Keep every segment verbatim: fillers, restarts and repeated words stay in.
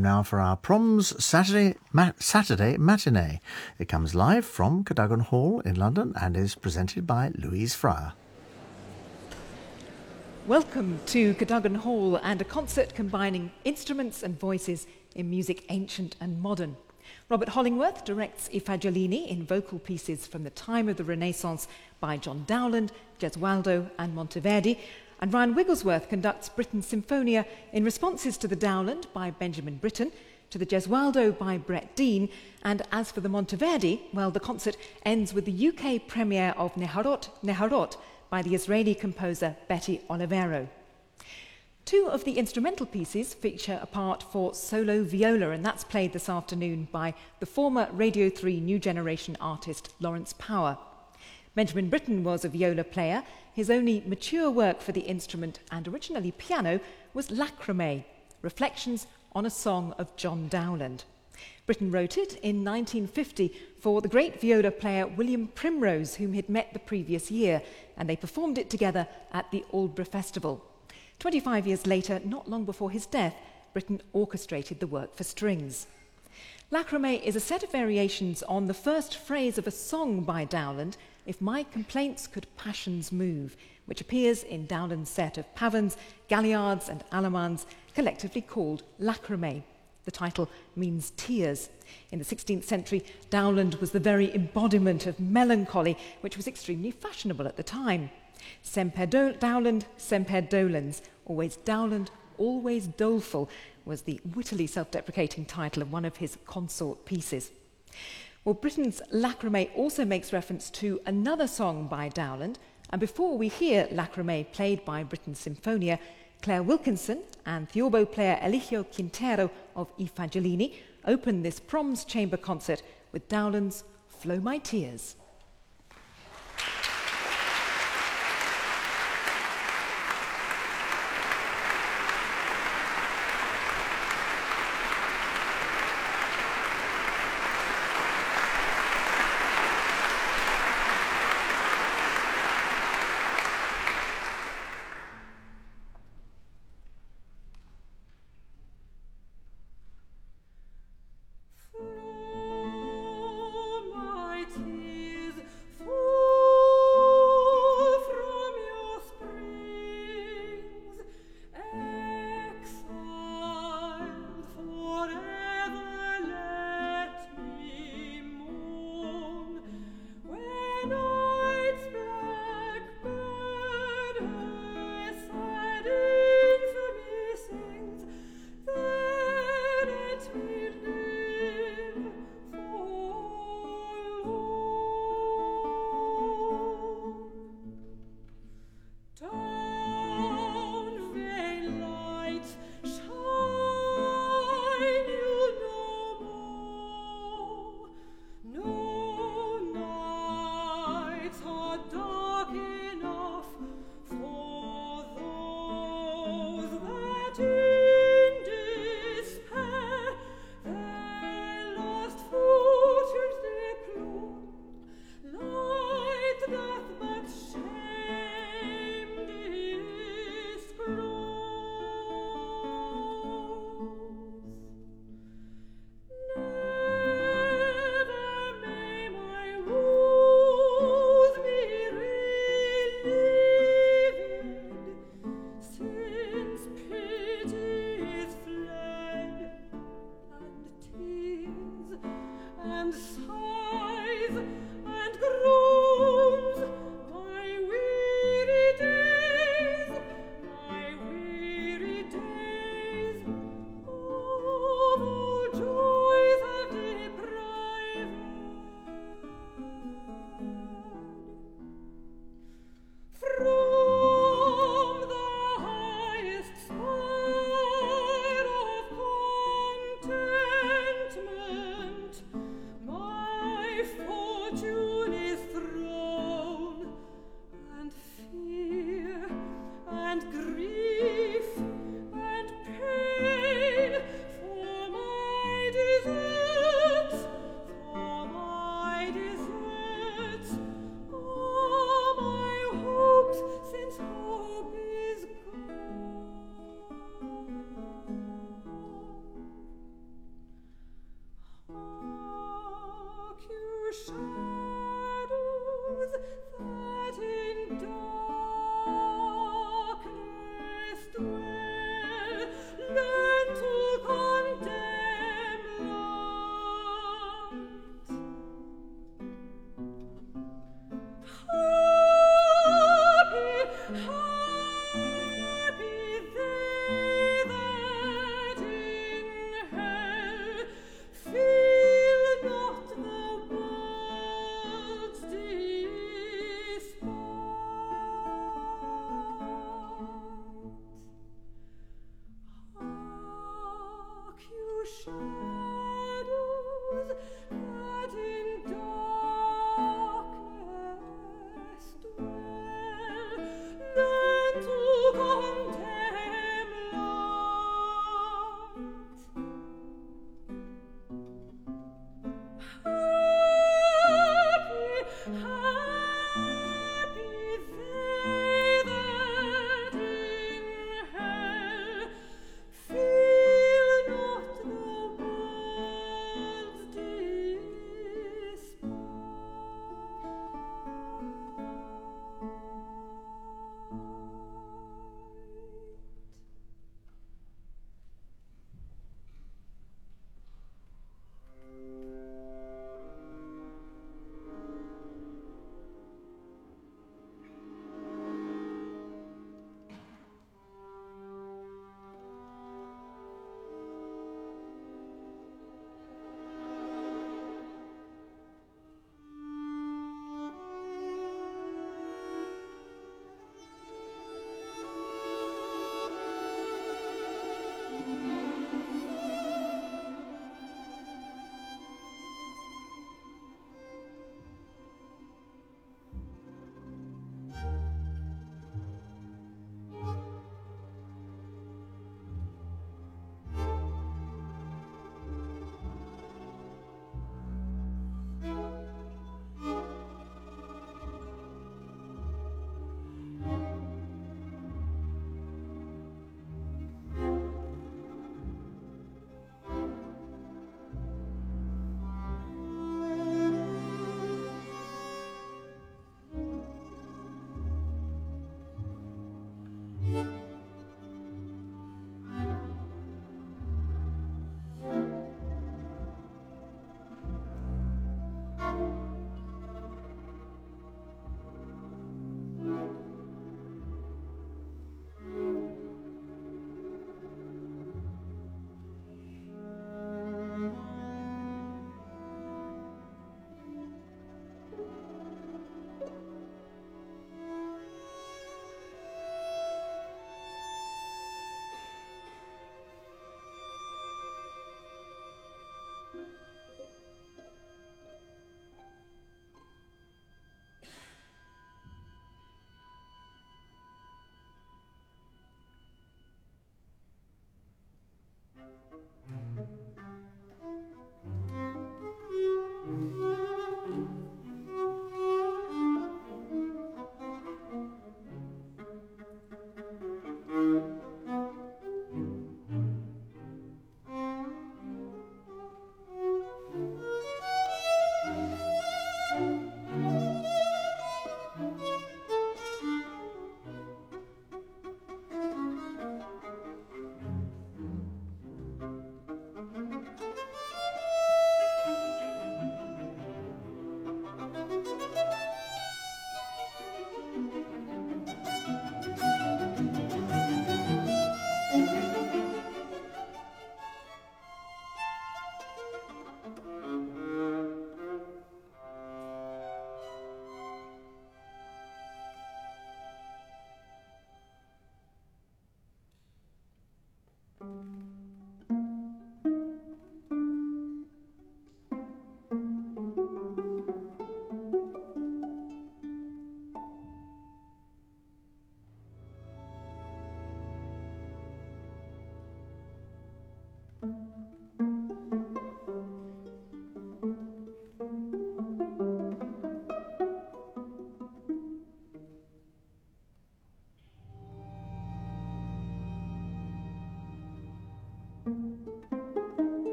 time now for our Proms Saturday ma- Saturday matinee. It comes live from Cadogan Hall in London and is presented by Louise Fryer. Welcome to Cadogan Hall and a concert combining instruments and voices in music ancient and modern. Robert Hollingworth directs I Fagiolini in vocal pieces from the time of the Renaissance by John Dowland, Gesualdo and Monteverdi, and Ryan Wigglesworth conducts Britten Symphonia in responses to the Dowland by Benjamin Britten, to the Gesualdo by Brett Dean, and as for the Monteverdi, well, the concert ends with the U K premiere of Neharot, Neharot by the Israeli composer Betty Olivero. Two of the instrumental pieces feature a part for solo viola, and that's played this afternoon by the former Radio three New Generation artist Lawrence Power. Benjamin Britten was a viola player. His only mature work for the instrument, and originally piano, was Lachrymé, Reflections on a Song of John Dowland. Britten wrote it in nineteen fifty for the great viola player William Primrose, whom he'd met the previous year, and they performed it together at the Aldborough Festival. Twenty-five years later, not long before his death, Britten orchestrated the work for strings. Lachrymé is a set of variations on the first phrase of a song by Dowland, If My Complaints Could Passions Move, which appears in Dowland's set of pavans, galliards and allemands, collectively called Lachrymé. The title means tears. In the sixteenth century, Dowland was the very embodiment of melancholy, which was extremely fashionable at the time. Semper do- Dowland, semper dolens, always Dowland, always doleful, was the wittily self-deprecating title of one of his consort pieces. Well, Britten's Lachrymé also makes reference to another song by Dowland, and before we hear Lachrymé played by Britten Symphonia, Claire Wilkinson and theorbo player Eligio Quintero of I Fagiolini open this Proms Chamber concert with Dowland's Flow My Tears.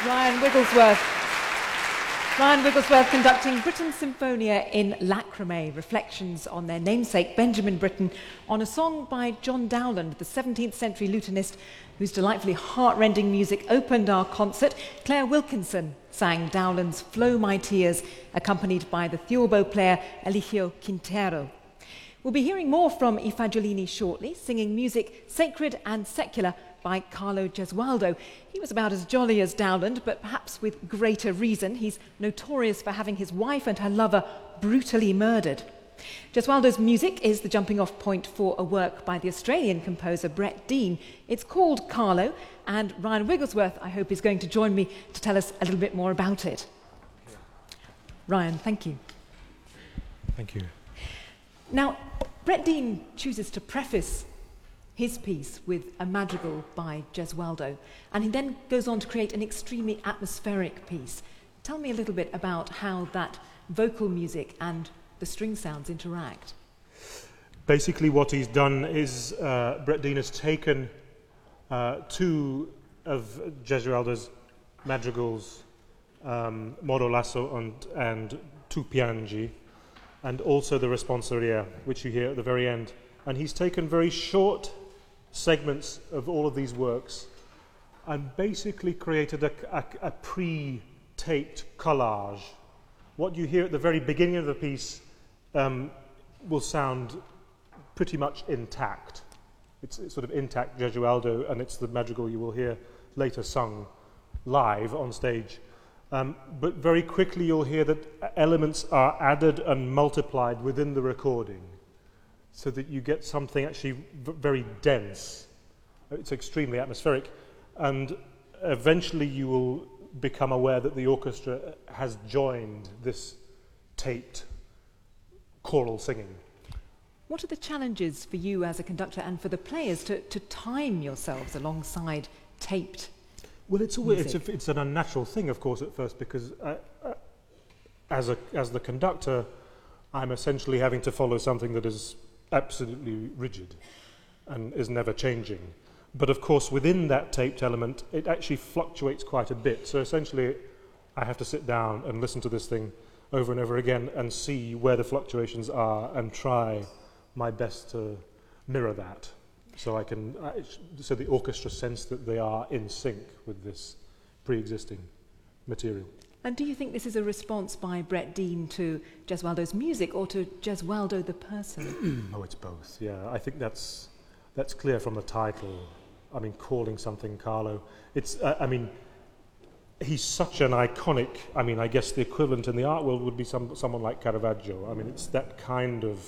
Ryan Wigglesworth. Ryan Wigglesworth conducting Britain's Symphonia in Lachrymé, reflections on their namesake Benjamin Britten, on a song by John Dowland, the seventeenth century lutenist whose delightfully heart-rending music opened our concert. Claire Wilkinson sang Dowland's Flow My Tears, accompanied by the theorbo player Eligio Quintero. We'll be hearing more from I Fagiolini shortly, singing music sacred and secular by Carlo Gesualdo. He was about as jolly as Dowland, but perhaps with greater reason. He's notorious for having his wife and her lover brutally murdered. Gesualdo's music is the jumping-off point for a work by the Australian composer Brett Dean. It's called Carlo, and Ryan Wigglesworth, I hope, is going to join me to tell us a little bit more about it. Ryan, thank you. Thank you. Now, Brett Dean chooses to preface his piece with a madrigal by Gesualdo, and he then goes on to create an extremely atmospheric piece. Tell me a little bit about how that vocal music and the string sounds interact. Basically what he's done is uh, Brett Dean has taken uh, two of Gesualdo's madrigals, um, Moro Lasso and, and Tu Piangi, and also the Responsoria, which you hear at the very end. And he's taken very short segments of all of these works and basically created a, a, a pre-taped collage. What you hear at the very beginning of the piece um, will sound pretty much intact. It's, it's sort of intact Gesualdo, and it's the madrigal you will hear later sung live on stage. Um, but very quickly you'll hear that elements are added and multiplied within the recording, so that you get something actually v- very dense. It's extremely atmospheric, and eventually you will become aware that the orchestra has joined this taped choral singing. What are the challenges for you as a conductor and for the players to, to time yourselves alongside taped Well, it's, a, music? it's, a, it's an unnatural thing, of course, at first, because uh, uh, as, a, as the conductor, I'm essentially having to follow something that is absolutely rigid and is never changing. But of course, within that taped element, it actually fluctuates quite a bit. So essentially, I have to sit down and listen to this thing over and over again and see where the fluctuations are and try my best to mirror that. So I can, uh, so the orchestra sense that they are in sync with this pre-existing material. And do you think this is a response by Brett Dean to Gesualdo's music or to Gesualdo the person? Oh, it's both, yeah. I think that's that's clear from the title. I mean, calling something Carlo. It's, uh, I mean, he's such an iconic, I mean, I guess the equivalent in the art world would be some someone like Caravaggio. I mean, it's that kind of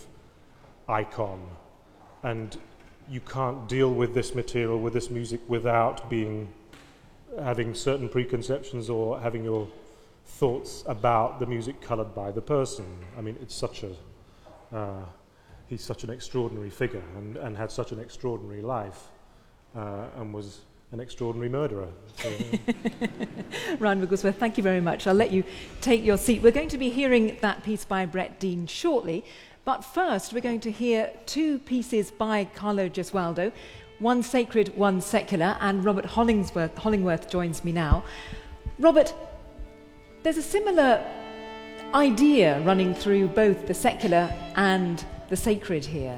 icon. And you can't deal with this material, with this music, without being, having certain preconceptions or having your thoughts about the music coloured by the person. I mean, it's such a, uh, he's such an extraordinary figure and, and had such an extraordinary life uh, and was an extraordinary murderer. So, uh, Ryan Wigglesworth, thank you very much. I'll let you take your seat. We're going to be hearing that piece by Brett Dean shortly, but first we're going to hear two pieces by Carlo Gesualdo, one sacred, one secular, and Robert Hollingsworth, Hollingworth joins me now. Robert, there's a similar idea running through both the secular and the sacred here.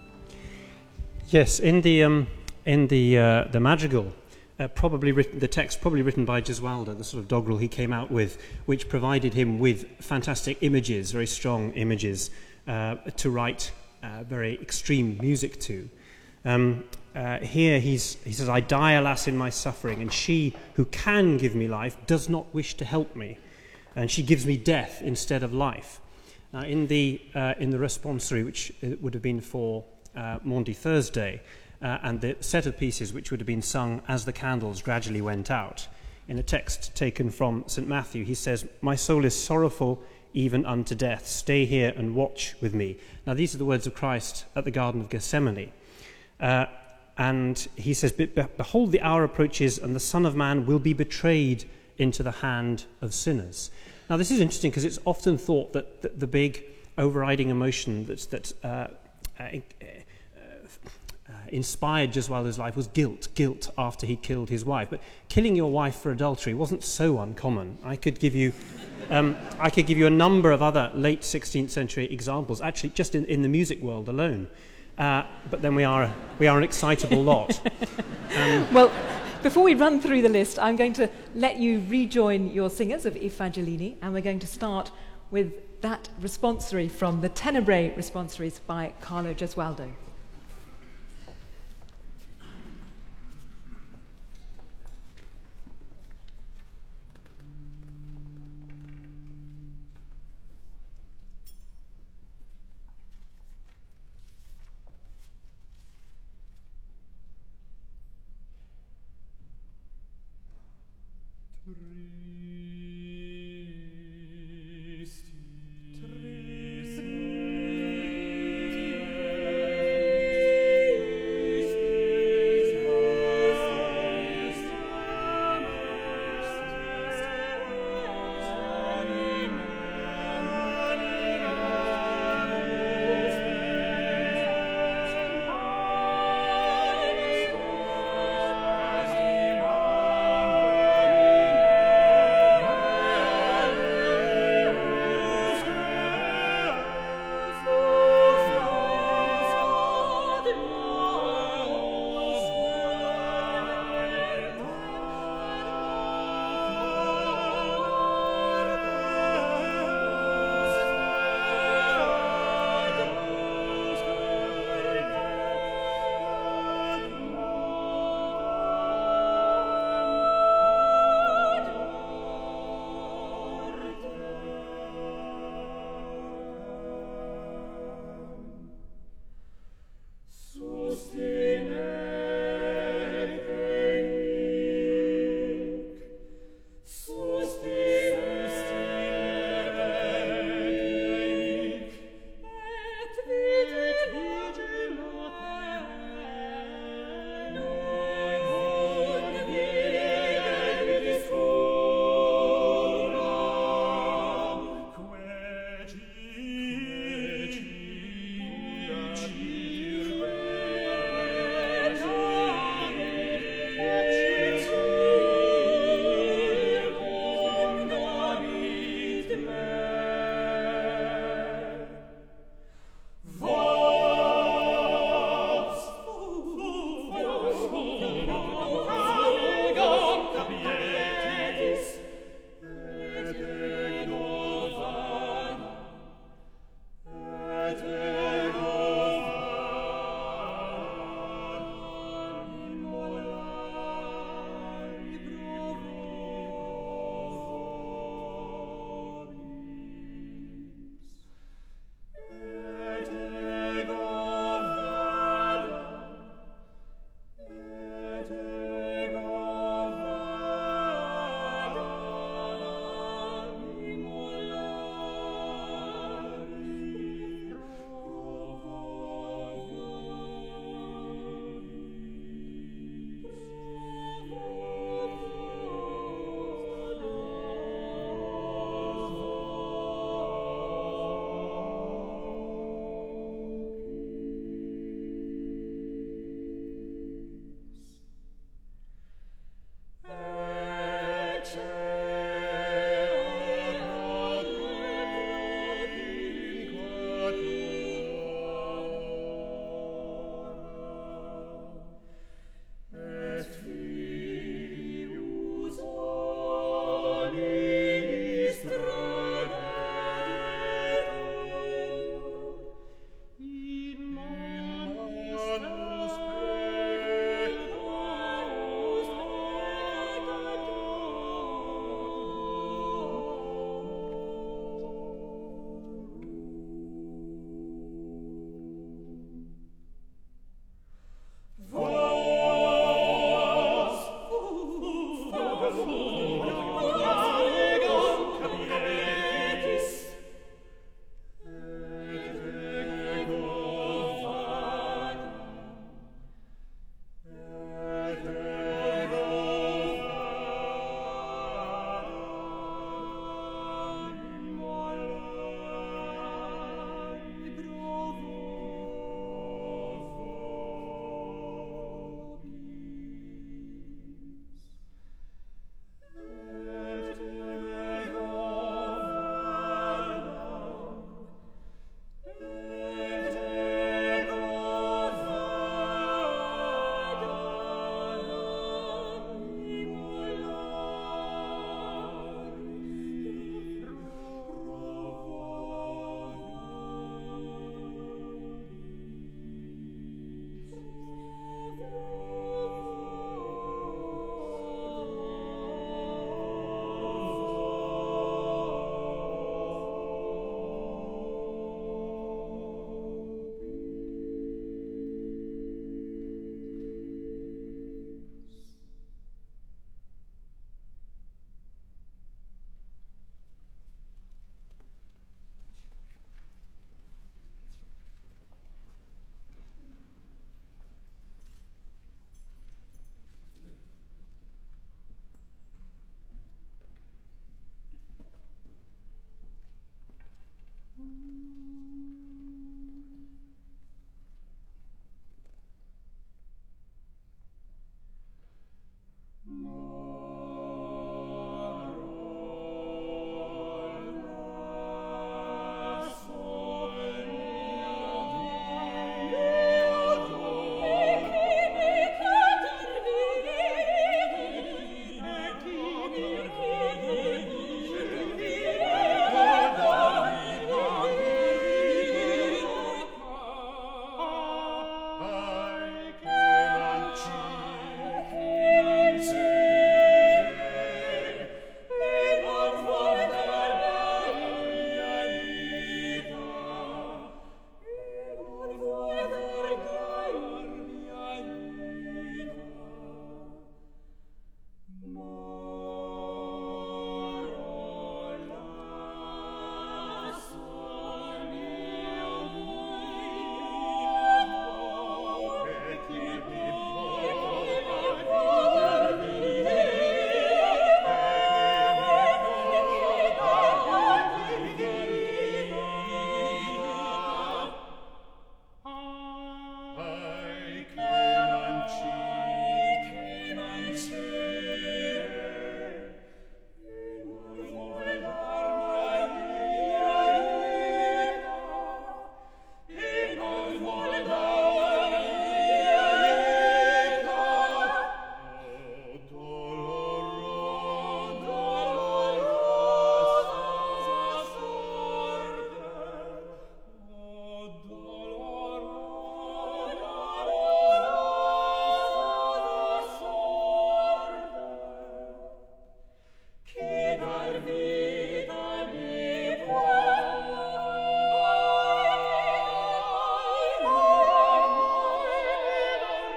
Yes, in the um, in the uh, the madrigal, uh, probably written, the text probably written by Gesualdo, the sort of doggerel he came out with, which provided him with fantastic images, very strong images uh, to write uh, very extreme music to. Um, uh, here he's, he says, "I die, alas, in my suffering, and she who can give me life does not wish to help me, and she gives me death instead of life." Now, in the uh, in the responsory, which would have been for uh, Maundy Thursday, uh, and the set of pieces which would have been sung as the candles gradually went out, in a text taken from Saint Matthew, he says, "My soul is sorrowful even unto death. Stay here and watch with me." Now, these are the words of Christ at the Garden of Gethsemane. Uh, and he says, "Behold, the hour approaches, and the Son of Man will be betrayed into the hand of sinners." Now, this is interesting because it's often thought that the, the big overriding emotion that's, that uh, uh, uh, inspired Gesualdo's life was guilt, guilt after he killed his wife. But killing your wife for adultery wasn't so uncommon. I could give you, um, I could give you a number of other late sixteenth century examples, actually just in, in the music world alone. Uh, but then we are a, we are an excitable lot. Um, well, before we run through the list, I'm going to let you rejoin your singers of I Fagiolini, and we're going to start with that responsory from the Tenebrae responsories by Carlo Gesualdo.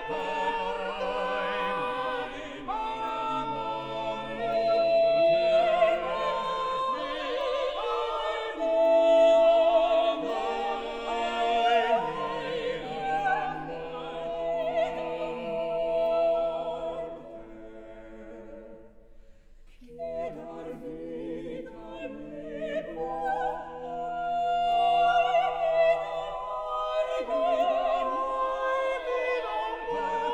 Bye.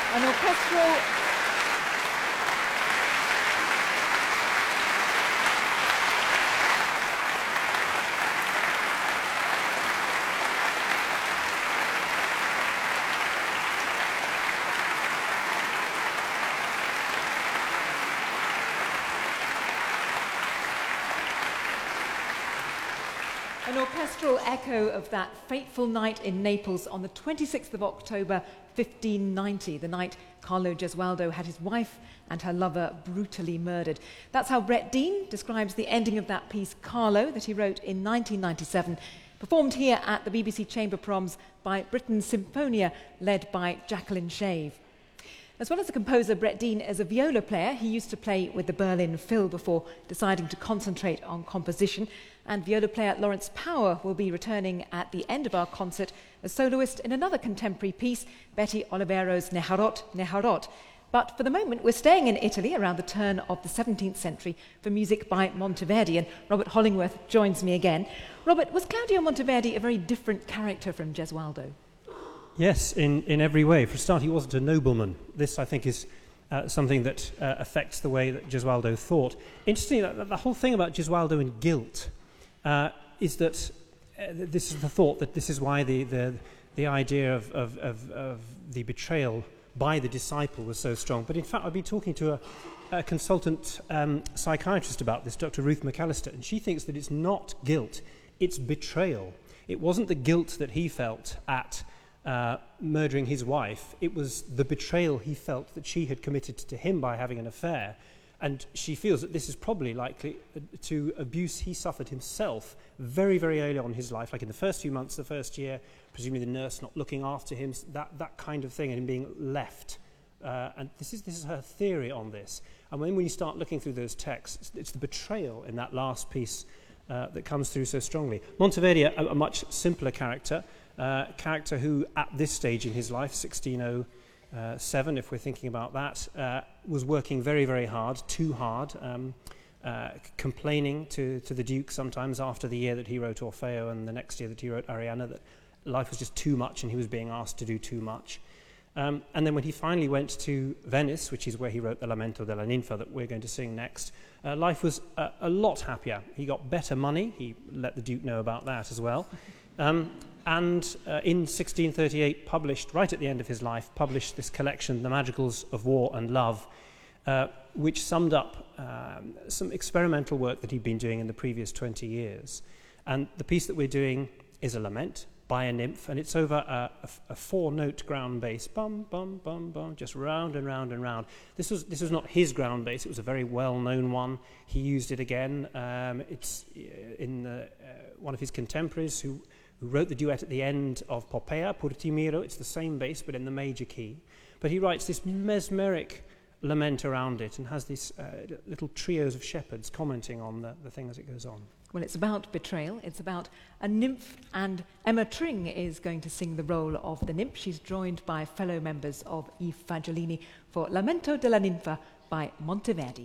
An orchestral An orchestral echo of that fateful night in Naples on the twenty-sixth of October, fifteen ninety, the night Carlo Gesualdo had his wife and her lover brutally murdered. That's how Brett Dean describes the ending of that piece, Carlo, that he wrote in nineteen ninety-seven, performed here at the B B C Chamber Proms by Britain's Symphonia, led by Jacqueline Shave. As well as a composer, Brett Dean is a viola player. He used to play with the Berlin Phil before deciding to concentrate on composition. And viola player Lawrence Power will be returning at the end of our concert as soloist in another contemporary piece, Betty Olivero's Neharot, Neharot. But for the moment, we're staying in Italy around the turn of the seventeenth century for music by Monteverdi, and Robert Hollingworth joins me again. Robert, was Claudio Monteverdi a very different character from Gesualdo? Yes, in, in every way. For a start, he wasn't a nobleman. This, I think, is uh, something that uh, affects the way that Gesualdo thought. Interestingly, the, the whole thing about Gesualdo and guilt uh, is that uh, this is the thought that this is why the, the, the idea of, of, of, of the betrayal by the disciple was so strong. But in fact, I've been talking to a, a consultant um, psychiatrist about this, Doctor Ruth McAllister, and she thinks that it's not guilt, it's betrayal. It wasn't the guilt that he felt at Uh, murdering his wife. It was the betrayal he felt that she had committed to him by having an affair, and she feels that this is probably likely to abuse he suffered himself very, very early on in his life, like in the first few months, the first year, presumably the nurse not looking after him, that, that kind of thing, and him being left. Uh, and this is, this is her theory on this. And when, when you start looking through those texts, it's, it's the betrayal in that last piece uh, that comes through so strongly. Monteverdi, a, a much simpler character, Uh, character who, at this stage in his life, sixteen oh seven, if we're thinking about that, uh, was working very, very hard, too hard, um, uh, complaining to, to the Duke sometimes after the year that he wrote Orfeo and the next year that he wrote Arianna, that life was just too much and he was being asked to do too much. Um, and then when he finally went to Venice, which is where he wrote the Lamento della Ninfa that we're going to sing next, uh, life was uh, a lot happier. He got better money. He let the Duke know about that as well. Um, and uh, in sixteen thirty-eight, published, right at the end of his life, published this collection, The Madrigals of War and Love, uh, which summed up um, some experimental work that he'd been doing in the previous twenty years. And the piece that we're doing is a lament by a nymph, and it's over a, a, a four-note ground bass, bum, bum, bum, bum, just round and round and round. This was this was not his ground bass, it was a very well-known one. He used it again. Um, it's in the, uh, one of his contemporaries who, who wrote the duet at the end of Poppea, Pur ti miro. It's the same bass, but in the major key. But he writes this mesmeric lament around it and has these uh, little trios of shepherds commenting on the, the thing as it goes on. Well, it's about betrayal. It's about a nymph, and Emma Tring is going to sing the role of the nymph. She's joined by fellow members of I Fagiolini for Lamento della Ninfa by Monteverdi.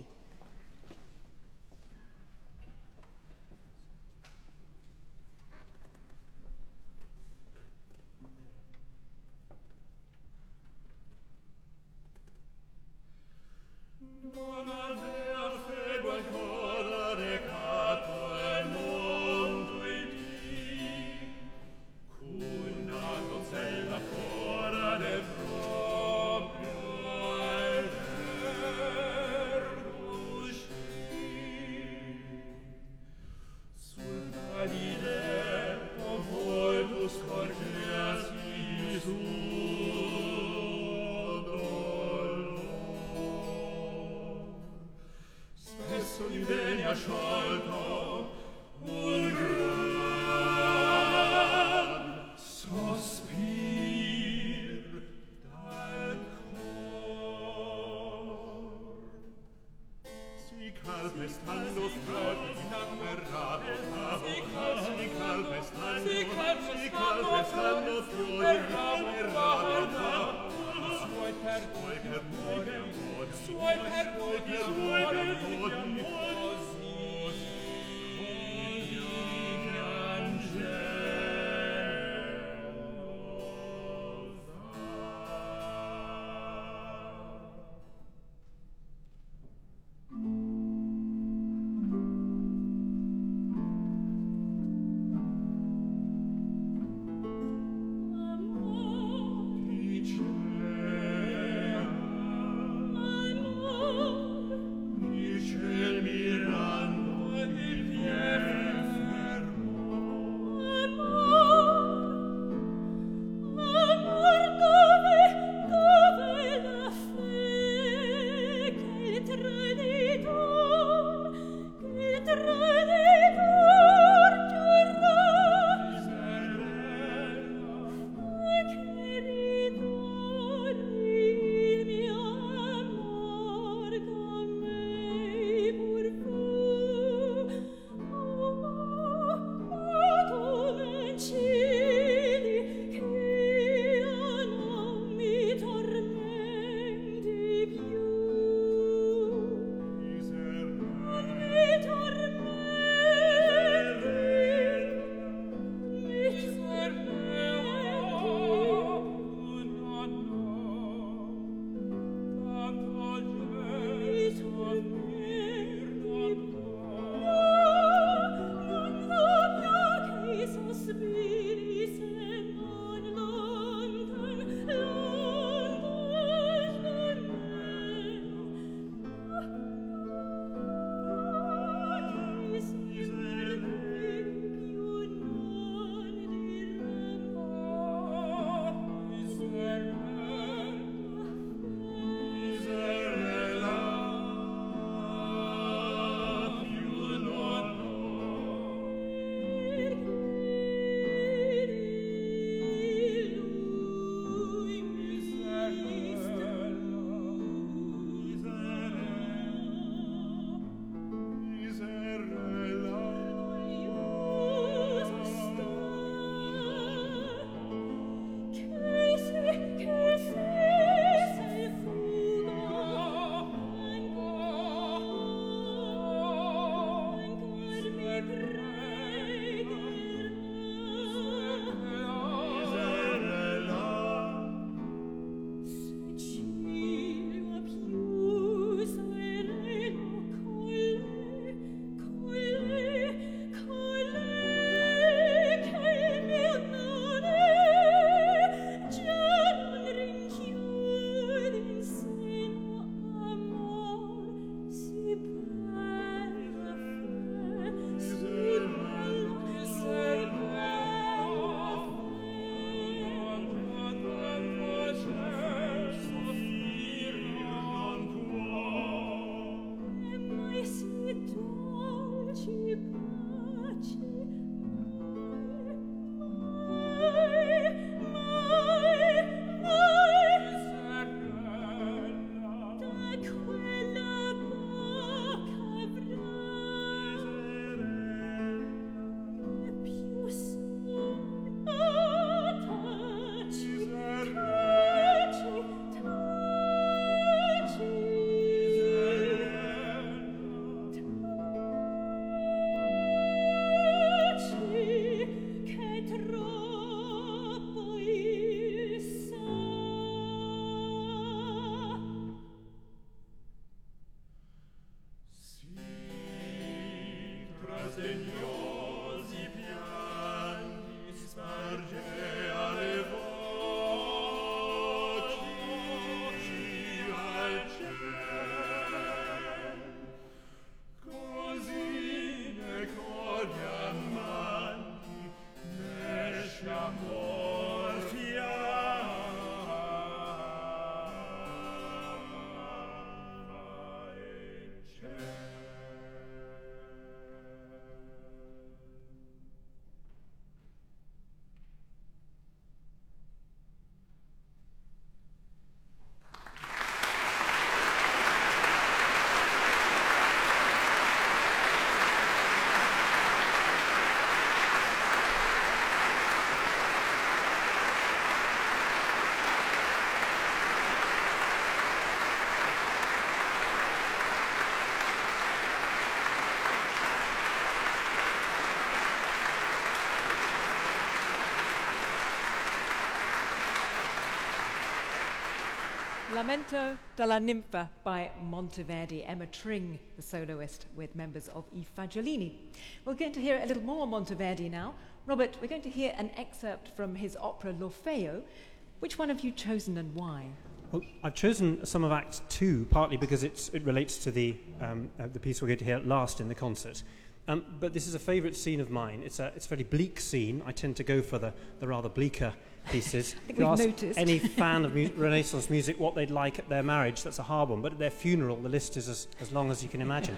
Lamento della Ninfa by Monteverdi. Emma Tring, the soloist, with members of I Fagiolini. We're going to hear a little more Monteverdi now. Robert, we're going to hear an excerpt from his opera L'Orfeo. Which one have you chosen and why? Well, I've chosen some of Act Two, partly because it's, it relates to the, um, uh, the piece we're going to hear last in the concert. Um, but this is a favourite scene of mine. It's a, it's a very bleak scene. I tend to go for the, the rather bleaker pieces. I think if you we've ask noticed. any fan of mu- Renaissance music what they'd like at their marriage, that's a hard one. But at their funeral, the list is as, as long as you can imagine.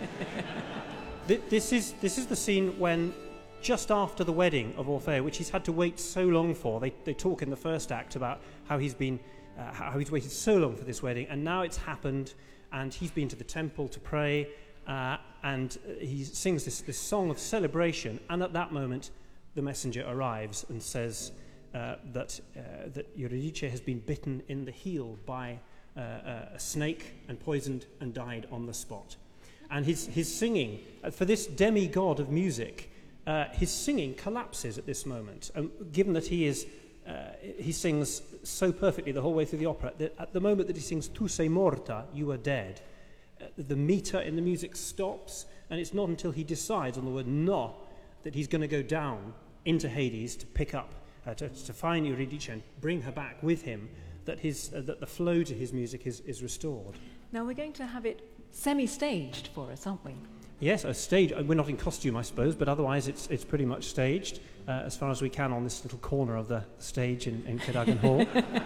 Th- this is this is the scene when, just after the wedding of Orfeo, which he's had to wait so long for, they, they talk in the first act about how he's been, uh, how he's waited so long for this wedding, and now it's happened, and he's been to the temple to pray, uh, and he sings this, this song of celebration, and at that moment, the messenger arrives and says uh, that uh, that Eurydice has been bitten in the heel by uh, a snake and poisoned and died on the spot. And his, his singing, uh, for this demigod of music, uh, his singing collapses at this moment. Um, given that he is, uh, he sings so perfectly the whole way through the opera, that at the moment that he sings "Tu sei morta," you are dead, uh, the meter in the music stops, and it's not until he decides on the word "no" that he's going to go down into Hades to pick up, uh, to, to find Eurydice and bring her back with him, that his uh, that the flow to his music is, is restored. Now we're going to have it semi-staged for us, aren't we? Yes, a stage. We're not in costume, I suppose, but otherwise it's it's pretty much staged uh, as far as we can on this little corner of the stage in, in Cadogan Hall.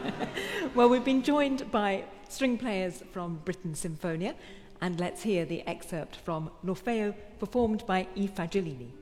Well, we've been joined by string players from Britten Symphonia, and let's hear the excerpt from L'Orfeo, performed by I Fagiolini.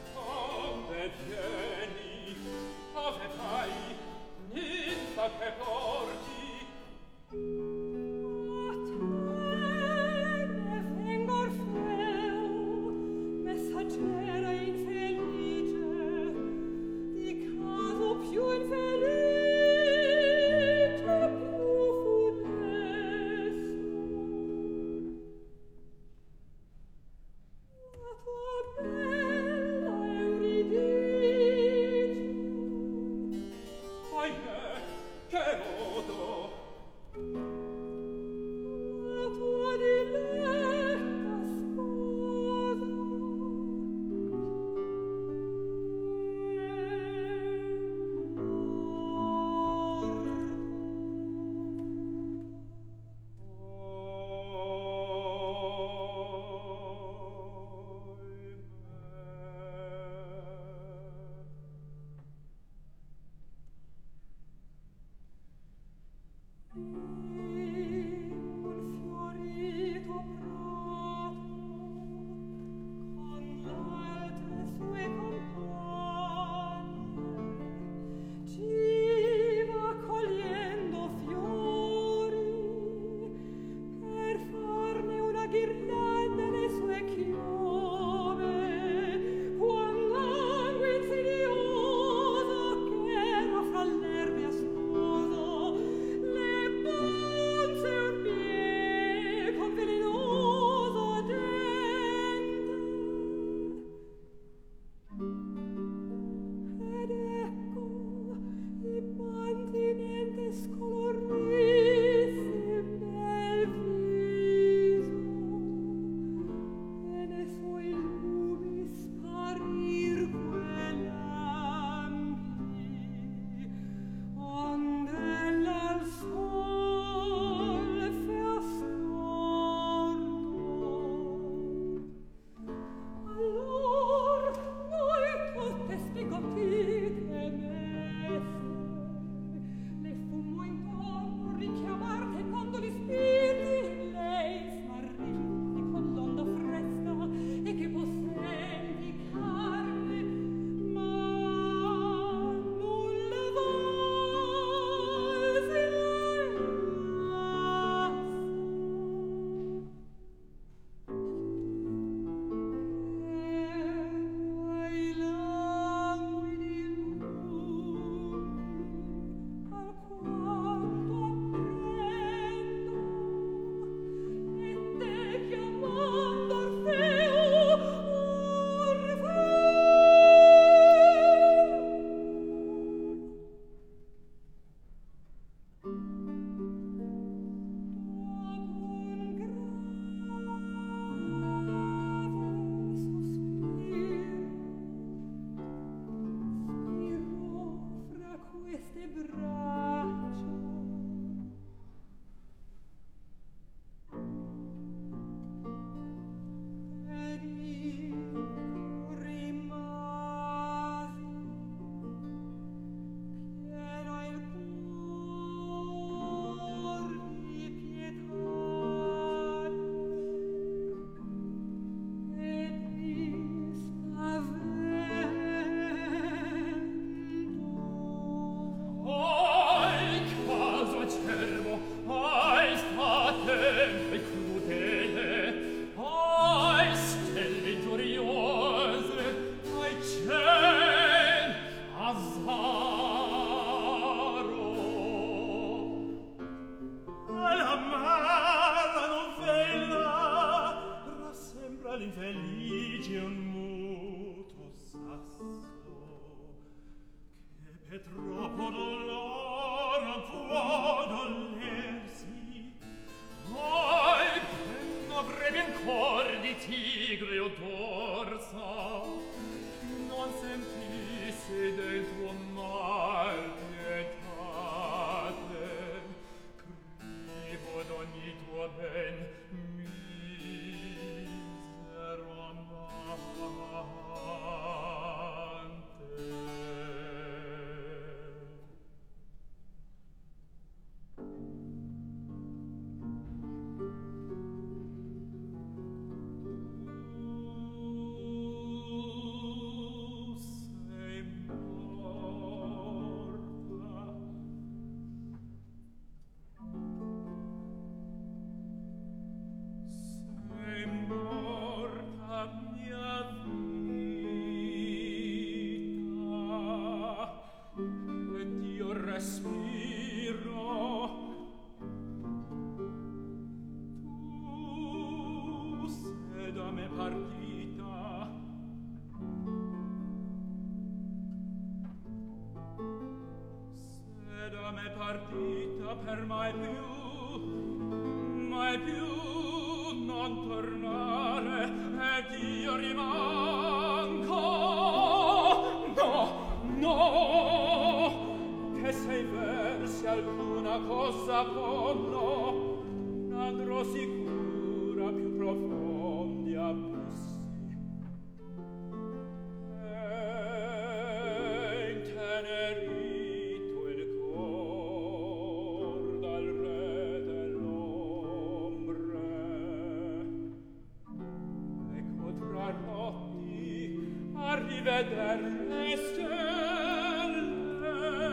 Che Sei partita per mai più, mai più non tornare, ed io rimanco. No, no, che sei versi alcuna cosa ponno, andrò sicura più profondi abissi. E intenerito il cor dal re dell'ombre, ecco tra notti a riveder le stelle,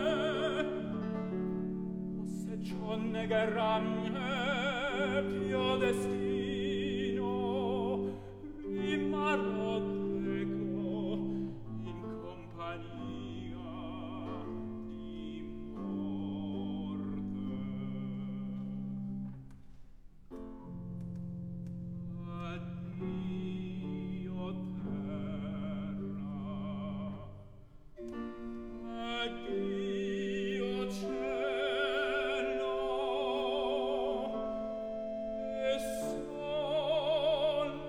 ma se ciò negheranno pio destino, rimarrò teco in compagnia di morte. Addio terra, addio cielo, e sole,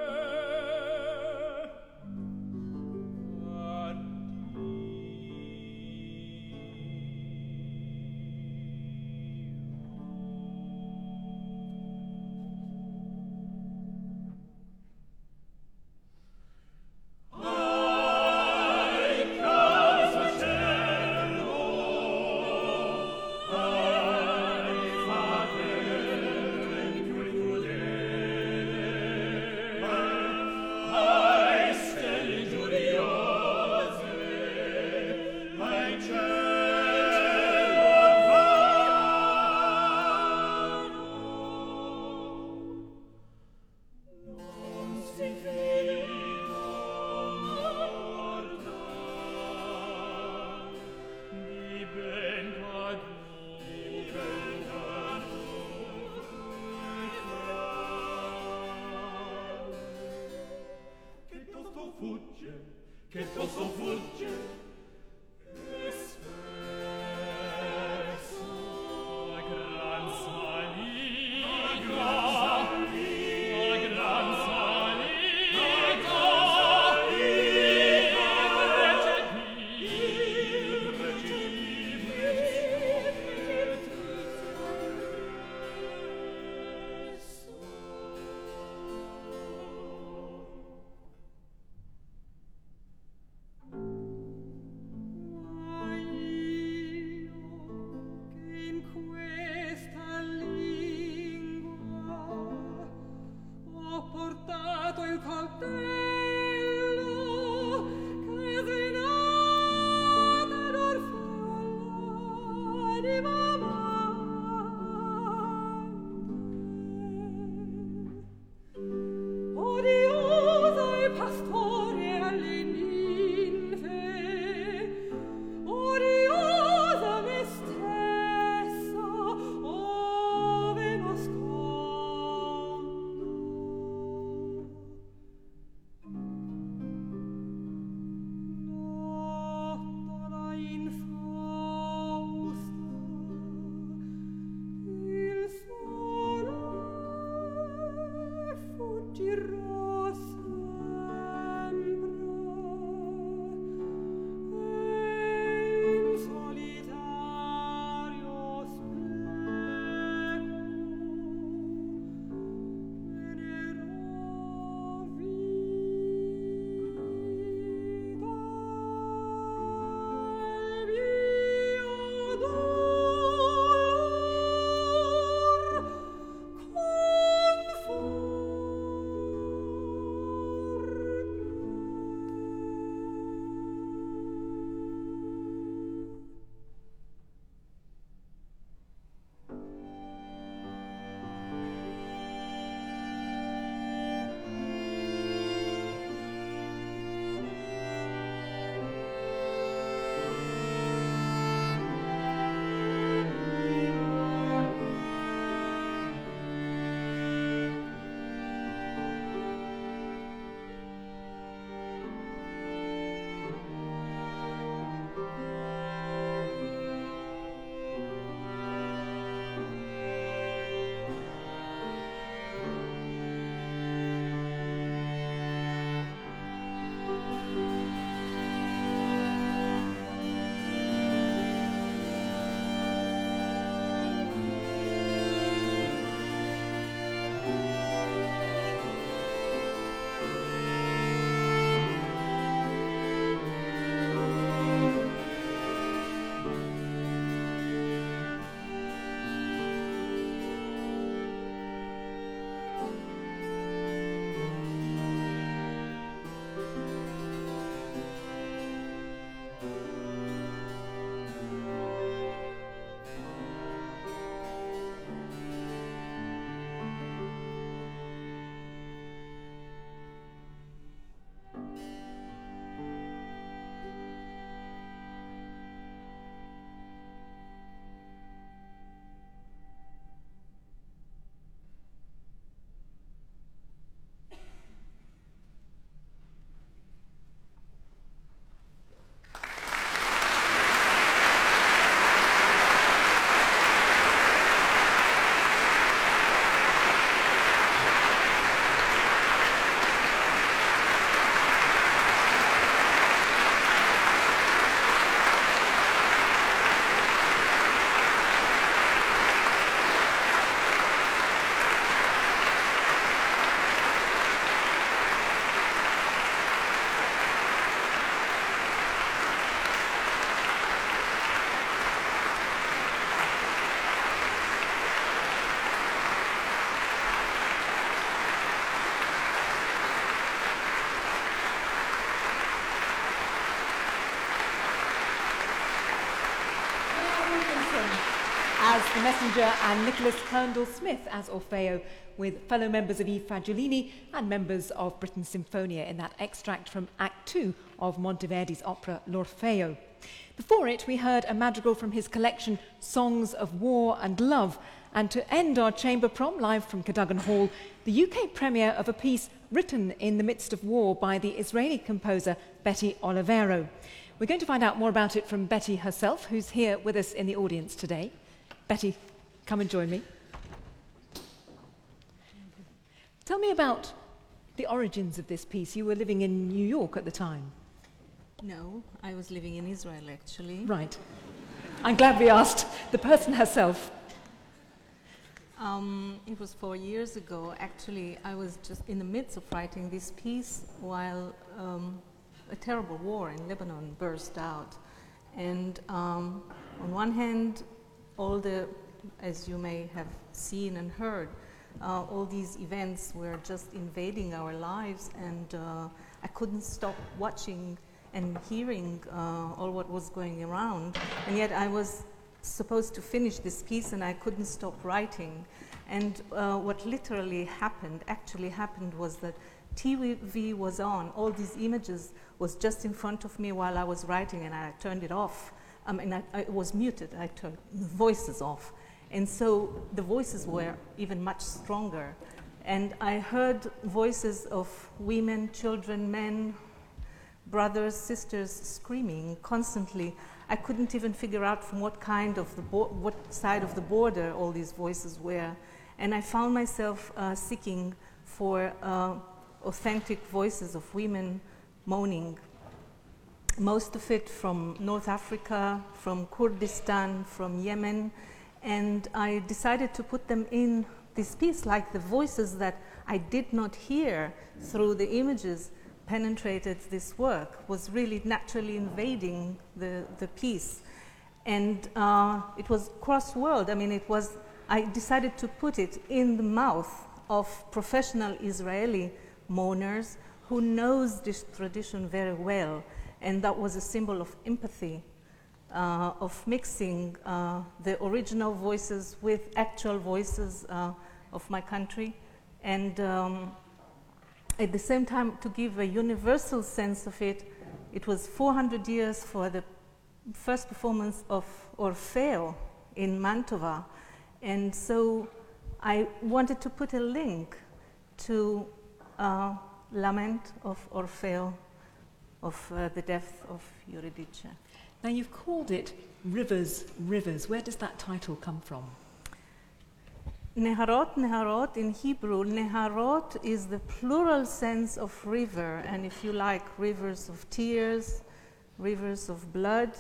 che tosto fugge e spesso la gran salita, la gran salita, il questa as the messenger and Nicholas Herndl-Smith as Orfeo, with fellow members of I Fagiolini and members of Britain's Sinfonia in that extract from Act Two of Monteverdi's opera L'Orfeo. Before it, we heard a madrigal from his collection Songs of War and Love, and to end our chamber prom, live from Cadogan Hall, the U K premiere of a piece written in the midst of war by the Israeli composer Betty Olivero. We're going to find out more about it from Betty herself, who's here with us in the audience today. Betty, come and join me. Tell me about the origins of this piece. You were living in New York at the time. No, I was living in Israel, actually. Right. I'm glad we asked the person herself. Um, it was four years ago. Actually, I was just in the midst of writing this piece while um, a terrible war in Lebanon burst out. And um, on one hand, all the, as you may have seen and heard, uh, all these events were just invading our lives, and uh, I couldn't stop watching and hearing uh, all what was going around. And yet I was supposed to finish this piece, and I couldn't stop writing. And uh, what literally happened, actually happened, was that T V was on. All these images was just in front of me while I was writing, and I turned it off. I mean, I, I was muted. I turned the voices off. And so the voices were even much stronger. And I heard voices of women, children, men, brothers, sisters screaming constantly. I couldn't even figure out from what kind of the bo- what side of the border all these voices were. And I found myself uh, seeking for uh, authentic voices of women moaning, most of it from North Africa, from Kurdistan, from Yemen. And I decided to put them in this piece, like the voices that I did not hear through the images penetrated this work, was really naturally invading the, the piece. And uh, it was cross-world. I mean, it was, I decided to put it in the mouth of professional Israeli mourners who knows this tradition very well. And that was a symbol of empathy, uh, of mixing uh, the original voices with actual voices uh, of my country. And um, at the same time, to give a universal sense of it, it was four hundred years for the first performance of Orfeo in Mantova. And so I wanted to put a link to uh, Lament of Orfeo, of uh, the death of Eurydice. Now, you've called it Rivers, Rivers. Where does that title come from? Neharot, Neharot, in Hebrew, Neharot is the plural sense of river, and if you like, rivers of tears, rivers of blood,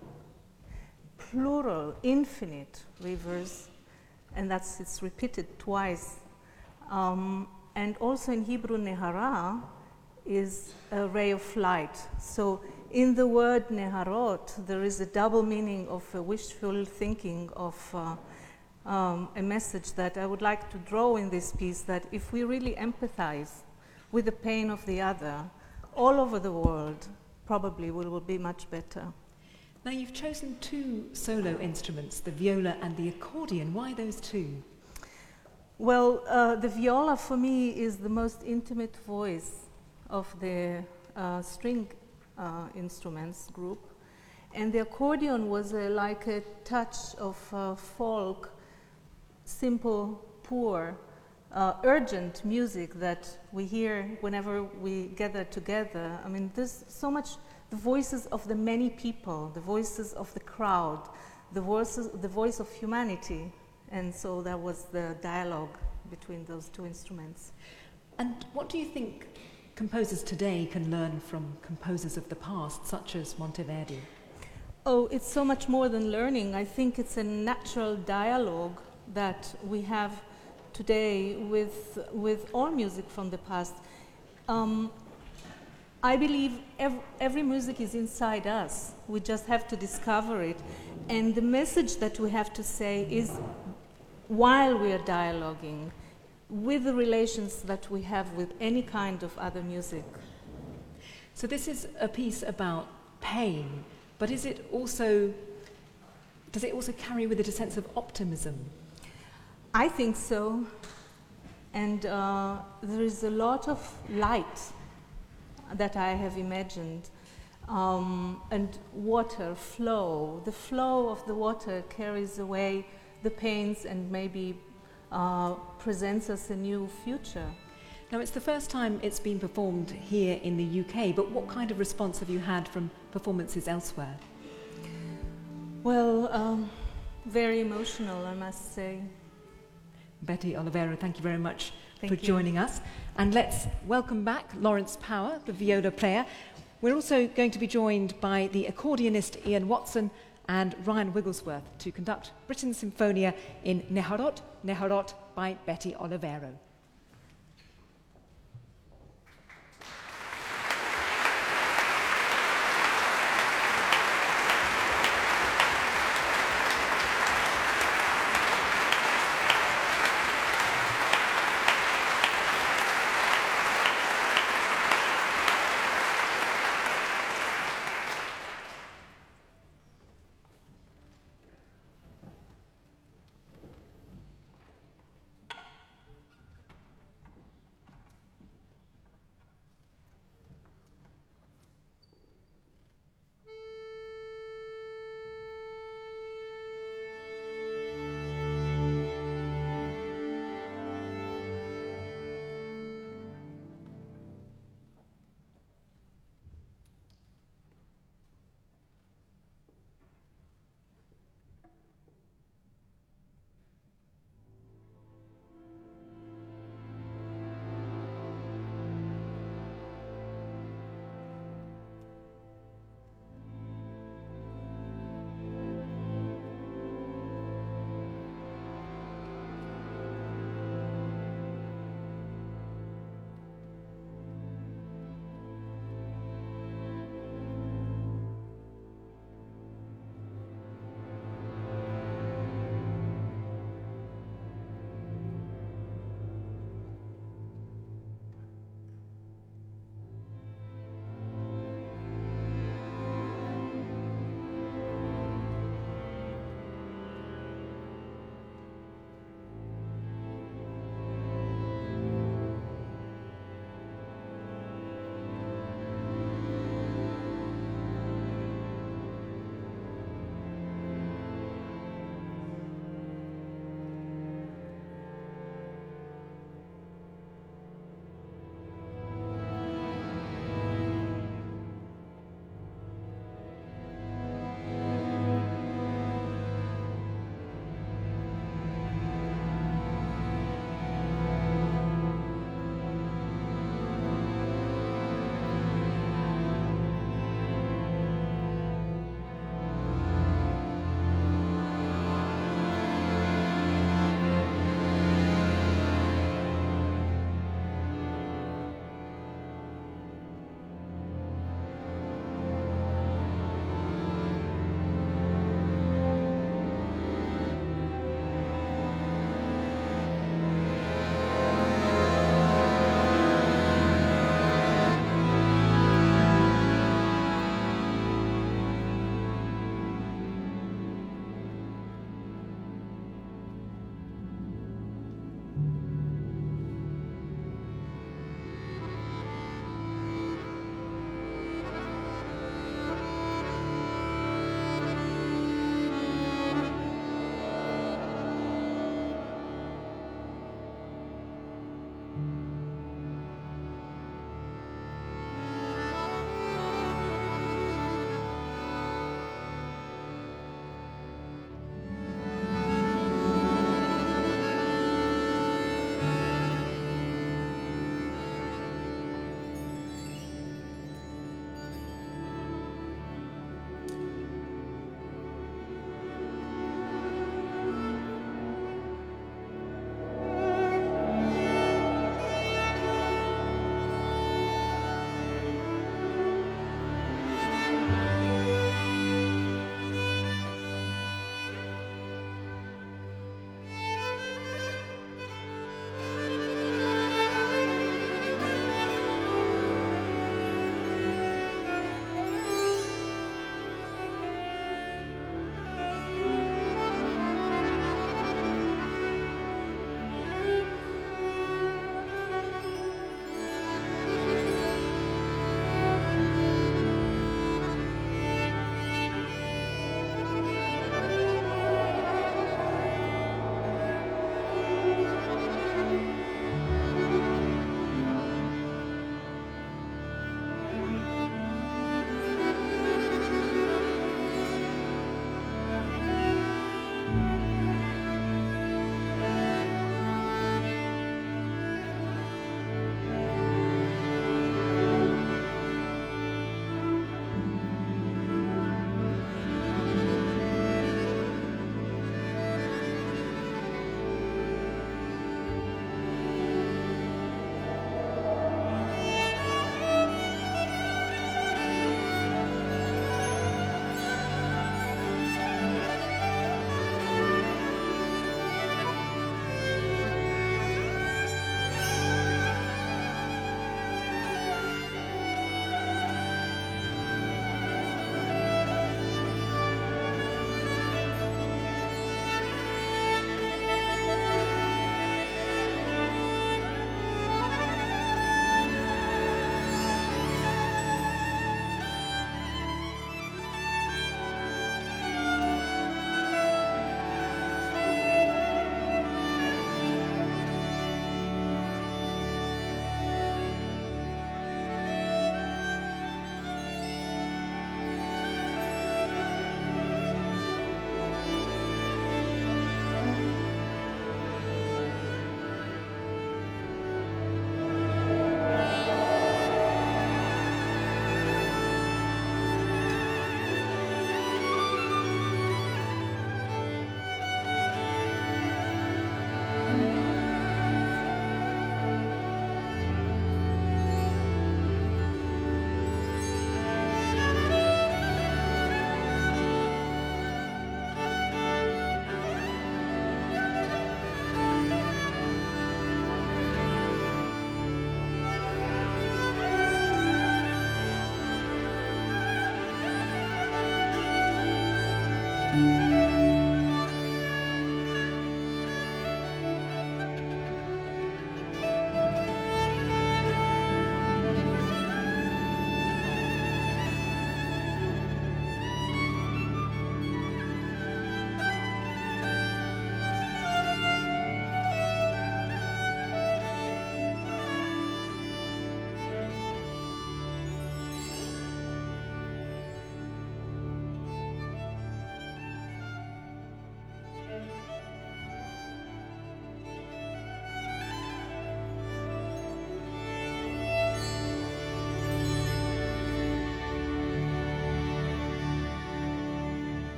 plural, infinite rivers, and that's, it's repeated twice. Um, and also in Hebrew, Nehara is a ray of light. So in the word Neharot, there is a double meaning of a wishful thinking of uh, Um, a message that I would like to draw in this piece, that if we really empathize with the pain of the other, all over the world, probably we will be much better. Now, you've chosen two solo instruments, the viola and the accordion. Why those two? Well, uh, the viola for me is the most intimate voice of the uh, string uh, instruments group, and the accordion was uh, like a touch of uh, folk, simple, poor, uh, urgent music that we hear whenever we gather together. I mean, there's so much, the voices of the many people, the voices of the crowd, the voices, the voice of humanity. And so that was the dialogue between those two instruments. And what do you think composers today can learn from composers of the past, such as Monteverdi? Oh, it's so much more than learning. I think it's a natural dialogue that we have today with, with all music from the past. Um, I believe ev- every music is inside us. We just have to discover it. And the message that we have to say is, while we are dialoguing, with the relations that we have with any kind of other music. So this is a piece about pain, but is it also Does it also carry with it a sense of optimism? I think so. And uh, there is a lot of light that I have imagined. Um, and water flow. The flow of the water carries away the pains and maybe uh, presents us a new future. Now, it's the first time it's been performed here in the U K, but what kind of response have you had from performances elsewhere? Well, um, very emotional, I must say. Betty Olivero, thank you very much Thank for you. joining us. And let's welcome back Lawrence Power, the viola player. We're also going to be joined by the accordionist Ian Watson and Ryan Wigglesworth to conduct Britain's Symphonia in Neharot, Neharot by Betty Olivero.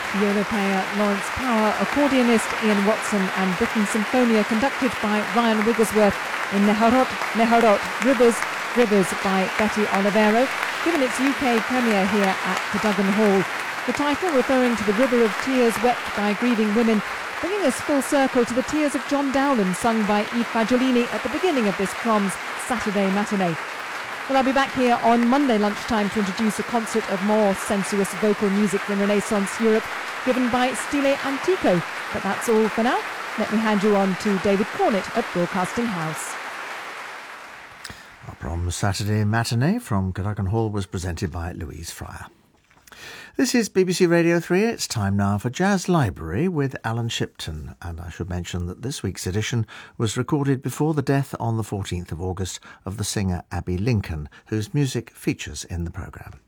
viola player Lawrence Power, accordionist Ian Watson and Britten Symphonia conducted by Ryan Wigglesworth in Neharot, Neharot, Rivers, Rivers by Betty Olivero, given its U K premiere here at Cadogan Hall. The title referring to the river of tears wept by grieving women, bringing us full circle to the tears of John Dowland sung by Eve Fagiolini at the beginning of this prom's Saturday matinee. Well, I'll be back here on Monday lunchtime to introduce a concert of more sensuous vocal music from Renaissance Europe given by Stile Antico. But that's all for now. Let me hand you on to David Cornett at Broadcasting House. Our prom Saturday matinee from Cadogan Hall was presented by Louise Fryer. This is B B C Radio three. It's time now for Jazz Library with Alan Shipton, and I should mention that this week's edition was recorded before the death on the fourteenth of August of the singer Abbey Lincoln, whose music features in the programme.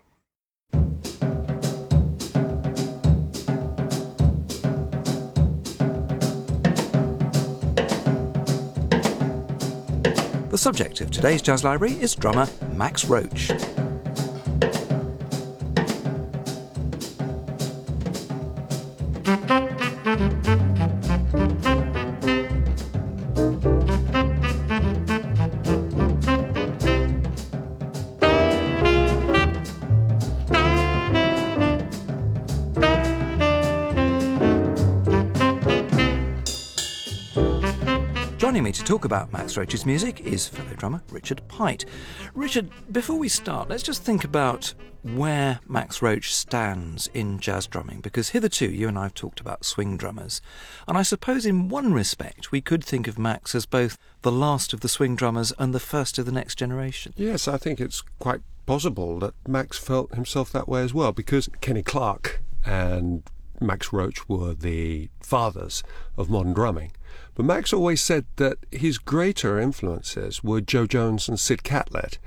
The subject of today's Jazz Library is drummer Max Roach. Joining me to talk about Max Roach's music is fellow drummer Richard Pite. Richard, before we start, let's just think about where Max Roach stands in jazz drumming, because hitherto you and I have talked about swing drummers, and I suppose in one respect we could think of Max as both the last of the swing drummers and the first of the next generation. Yes, I think it's quite possible that Max felt himself that way as well, because Kenny Clarke and Max Roach were the fathers of modern drumming. But Max always said that his greater influences were Joe Jones and Sid Catlett,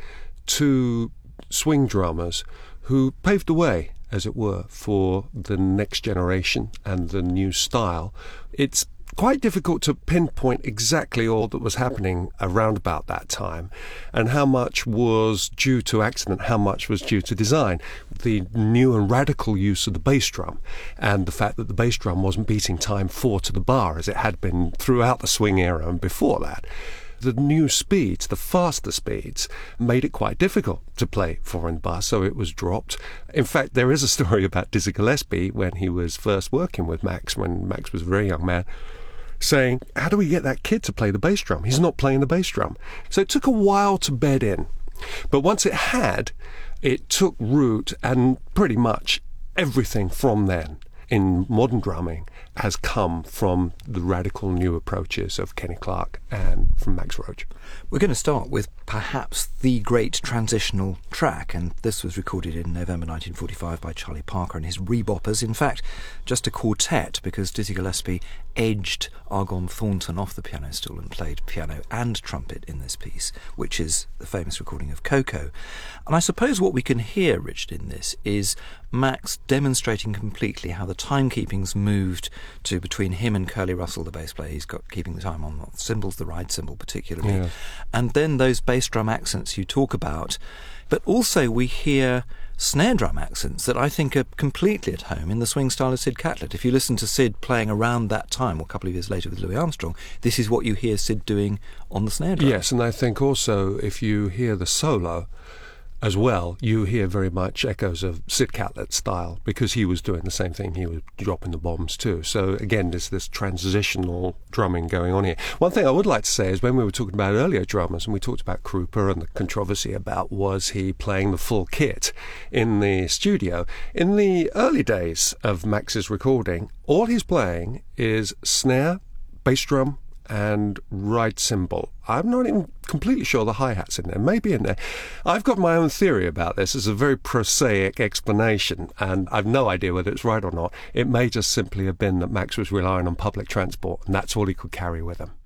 two swing drummers who paved the way, as it were, for the next generation and the new style. It's quite difficult to pinpoint exactly all that was happening around about that time and how much was due to accident, how much was due to design. The new and radical use of the bass drum and the fact that the bass drum wasn't beating time four to the bar as it had been throughout the swing era and before that. The new speeds, the faster speeds, made it quite difficult to play four in the bar, so it was dropped. In fact, there is a story about Dizzy Gillespie when he was first working with Max, when Max was a very young man, saying, how do we get that kid to play the bass drum? He's not playing the bass drum. So it took a while to bed in. But once it had, it took root, and pretty much everything from then in modern drumming has come from the radical new approaches of Kenny Clarke and from Max Roach. We're going to start with perhaps the great transitional track, and this was recorded in November nineteen forty-five by Charlie Parker and his Reboppers. In fact, just a quartet, because Dizzy Gillespie edged Argon Thornton off the piano stool and played piano and trumpet in this piece, which is the famous recording of Coco. And I suppose what we can hear, Richard, in this is Max demonstrating completely how the timekeeping's moved to between him and Curly Russell, the bass player. He's got keeping the time on the cymbals, the ride cymbal particularly. Yeah. And then those bass drum accents you talk about. But also we hear snare drum accents that I think are completely at home in the swing style of Sid Catlett. If you listen to Sid playing around that time, or a couple of years later with Louis Armstrong, this is what you hear Sid doing on the snare drum. Yes, and I think also if you hear the solo as well, you hear very much echoes of Sid Catlett's style, because he was doing the same thing. He was dropping the bombs too. So again, there's this transitional drumming going on here. One thing I would like to say is when we were talking about earlier drummers, and we talked about Krupa and the controversy about was he playing the full kit in the studio, in the early days of Max's recording, all he's playing is snare, bass drum, and ride cymbal. I'm not even completely sure the hi-hat's in there, maybe in there. I've got my own theory about this. It's a very prosaic explanation, and I've no idea whether it's right or not. It may just simply have been that Max was relying on public transport, and that's all he could carry with him.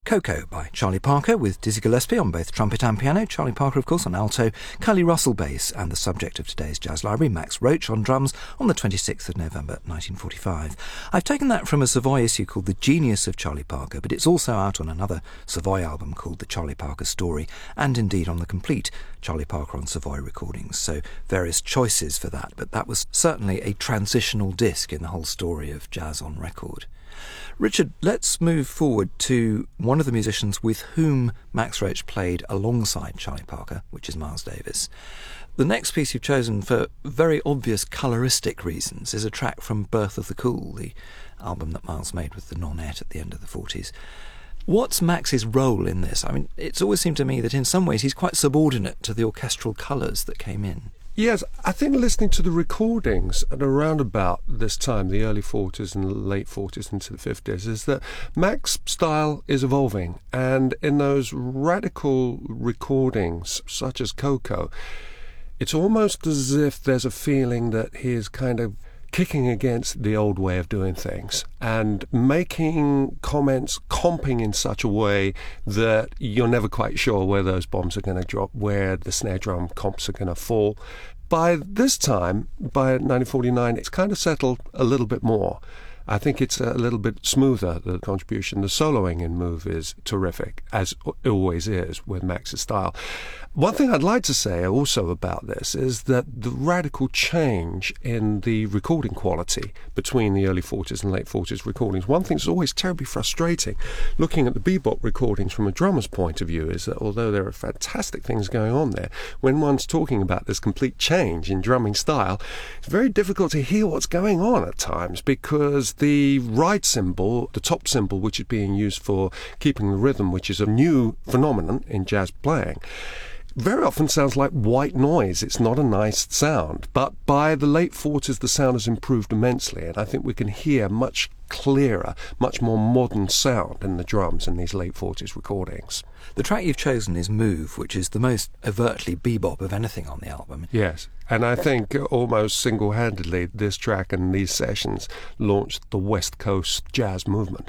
Coco by Charlie Parker, with Dizzy Gillespie on both trumpet and piano, Charlie Parker, of course, on alto, Kylie Russell bass, and the subject of today's Jazz Library, Max Roach, on drums on the twenty-sixth of November nineteen forty-five. I've taken that from a Savoy issue called The Genius of Charlie Parker, but it's also out on another Savoy album called The Charlie Parker Story, and indeed on the complete Charlie Parker on Savoy recordings, so various choices for that, but that was certainly a transitional disc in the whole story of jazz on record. Richard, let's move forward to one of the musicians with whom Max Roach played alongside Charlie Parker, which is Miles Davis. The next piece you've chosen for very obvious coloristic reasons is a track from Birth of the Cool, the album that Miles made with the Nonette at the end of the forties. What's Max's role in this? I mean, it's always seemed to me that in some ways he's quite subordinate to the orchestral colours that came in. Yes, I think listening to the recordings at around about this time, the early forties and late forties into the fifties, is that Max's style is evolving. And in those radical recordings, such as Coco, it's almost as if there's a feeling that he is kind of kicking against the old way of doing things and making comments, comping in such a way that you're never quite sure where those bombs are going to drop, where the snare drum comps are going to fall. By this time, by nineteen forty-nine, it's kind of settled a little bit more. I think it's a little bit smoother, the contribution. The soloing in Move is terrific, as it always is with Max's style. One thing I'd like to say also about this is that the radical change in the recording quality between the early forties and late forties recordings, one thing that's always terribly frustrating, looking at the bebop recordings from a drummer's point of view, is that although there are fantastic things going on there, when one's talking about this complete change in drumming style, it's very difficult to hear what's going on at times, because the ride cymbal, the top cymbal, which is being used for keeping the rhythm, which is a new phenomenon in jazz playing, very often sounds like white noise. It's not a nice sound. But by the late forties, the sound has improved immensely, and I think we can hear much clearer, much more modern sound in the drums in these late forties recordings. The track you've chosen is Move, which is the most overtly bebop of anything on the album. Yes, and I think almost single-handedly this track and these sessions launched the West Coast jazz movement.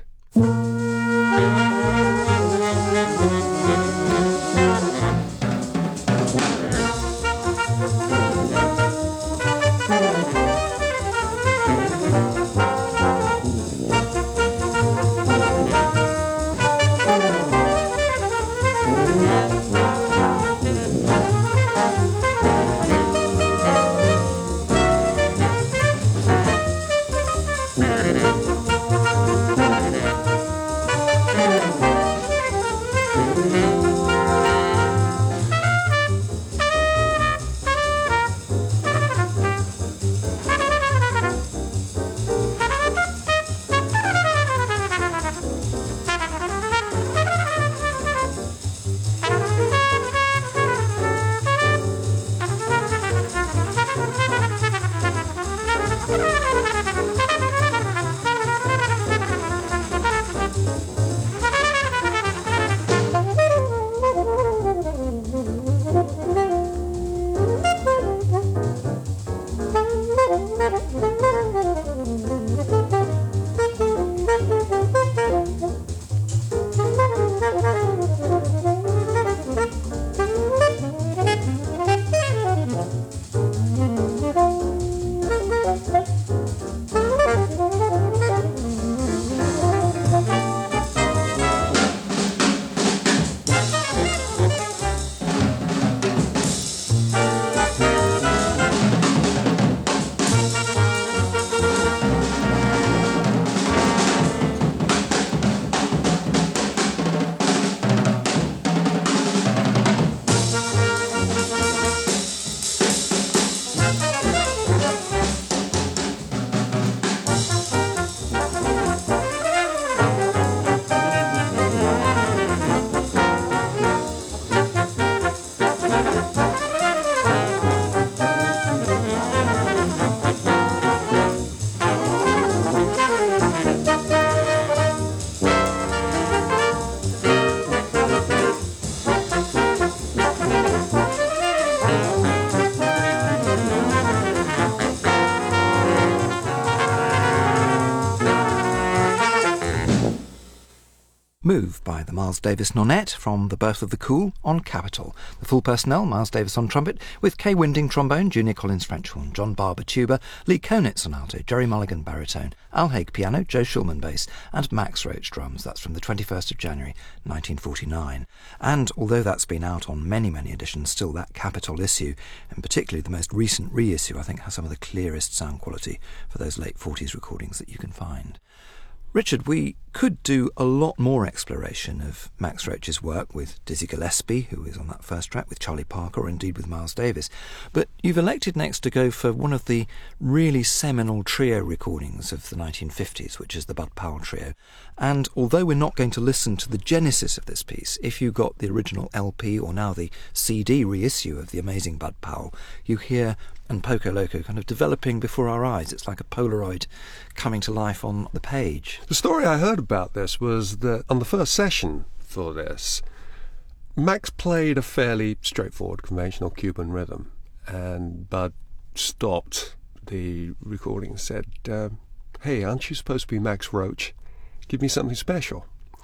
Move by the Miles Davis Nonette from The Birth of the Cool on Capitol. The full personnel, Miles Davis on trumpet, with Kay Winding trombone, Junior Collins French horn, John Barber tuba, Lee Konitz on alto, Jerry Mulligan baritone, Al Haig piano, Joe Schulman bass, and Max Roach drums. That's from the twenty-first of January nineteen forty-nine. And although that's been out on many, many editions, still that Capitol issue, and particularly the most recent reissue, I think has some of the clearest sound quality for those late forties recordings that you can find. Richard, we could do a lot more exploration of Max Roach's work with Dizzy Gillespie, who is on that first track, with Charlie Parker, or indeed with Miles Davis. But you've elected next to go for one of the really seminal trio recordings of the nineteen fifties, which is the Bud Powell Trio. And although we're not going to listen to the genesis of this piece, if you got the original L P or now the C D reissue of the amazing Bud Powell, you hear and Poco Loco kind of developing before our eyes. It's like a Polaroid coming to life on the page. The story I heard about this was that on the first session for this, Max played a fairly straightforward conventional Cuban rhythm, and Bud stopped the recording and said, uh, hey, aren't you supposed to be Max Roach? Give me something special.